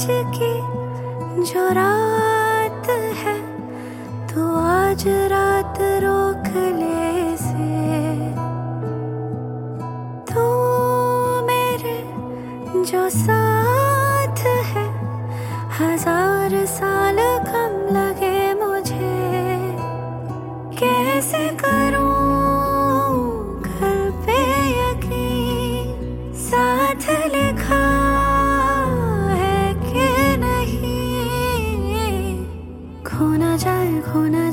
की जो रात है, तो आज रात रोक ले से। तू मेरे जो साथ है, 1000 साल कम लगे मुझे। कैसे करूं कल पे यकीन, साथ लिखा है कि नहीं। खो ना जाए